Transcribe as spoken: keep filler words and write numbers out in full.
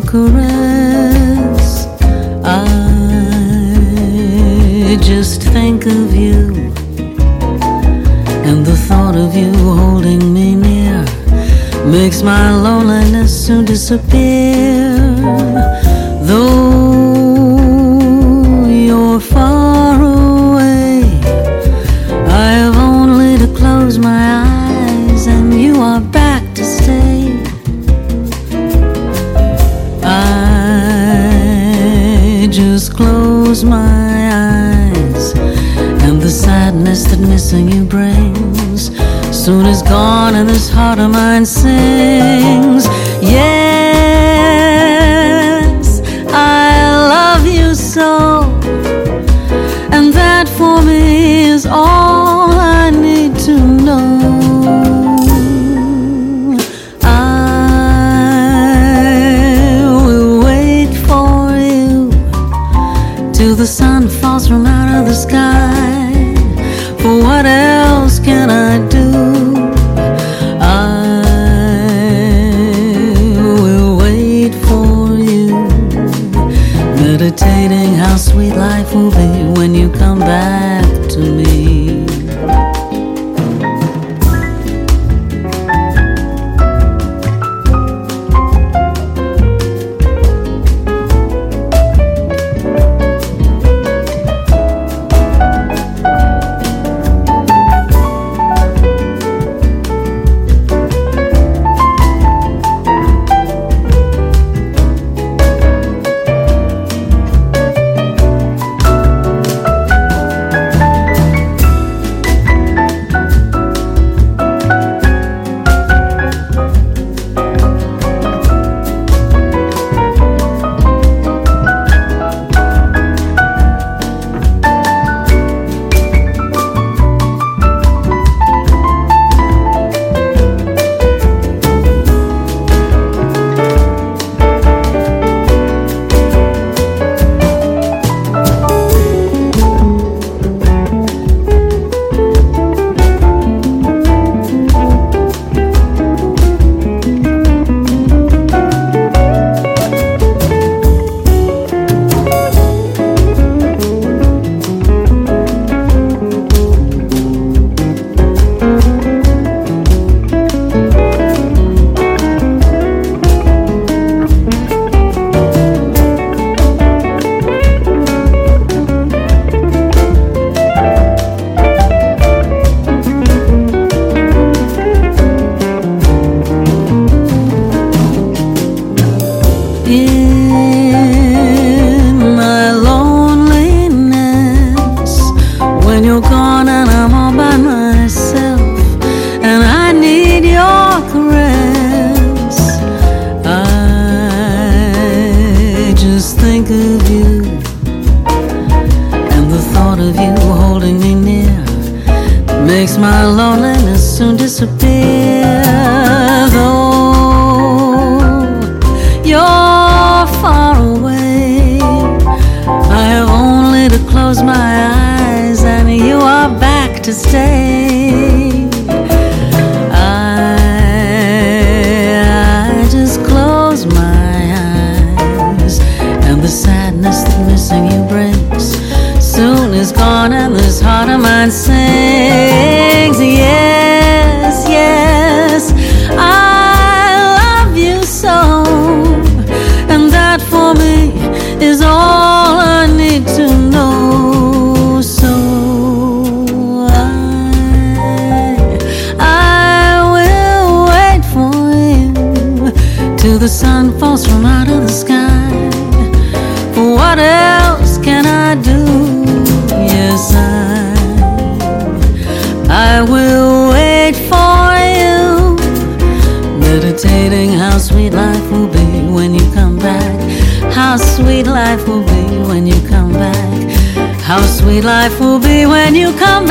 caress. I just think of you, and the thought of you holding me near makes my loneliness soon disappear. Though you're far away, I have only to close my eyes and you are back to stay. I just close my eyes, and the sadness that missing you brings soon is gone, and this heart of mine sings. Yes, I love you so, and that for me is all I need to know. I will wait for you till the sun falls from out of the sky. For what else can I do? Meditating how sweet life will be when you come back to me. In my loneliness, when you're gone and I'm all by myself, and I need your caress, I just think of you, and the thought of you holding me near makes my loneliness soon disappear. Though you're far away, I have only to close my eyes and you are back to stay. I, I just close my eyes, and the sadness that missing you brings soon is gone, and this heart of mine sings. Yes, yes, I love you so, and that for me is all I need to know. So I, I will wait for you till the sun falls from out of the sky. For what else can I do? Yes, I, I will wait for you, meditating how sweet life will be when you come back. How sweet life will be when you come back. How sweet life will be when you come